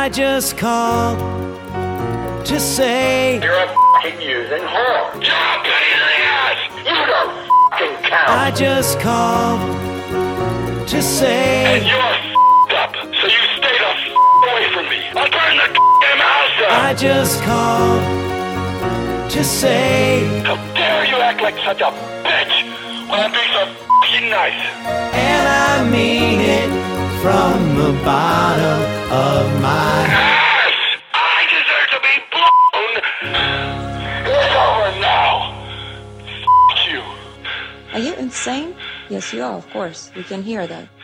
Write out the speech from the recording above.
I just called to say you're a fucking using whore. You're a pain in the ass. You don't fucking count. I just called to say And you're f***ed up, so you stay the f*** away from me. I'll burn the damn house down. I just called to say How dare you act like such a bitch when I'm being so f***ing nice. and I mean it from the bottom of my Yes! I deserve to be blown! It's over now. F*** you. Are you insane? Yes, you are, of course. We can hear that.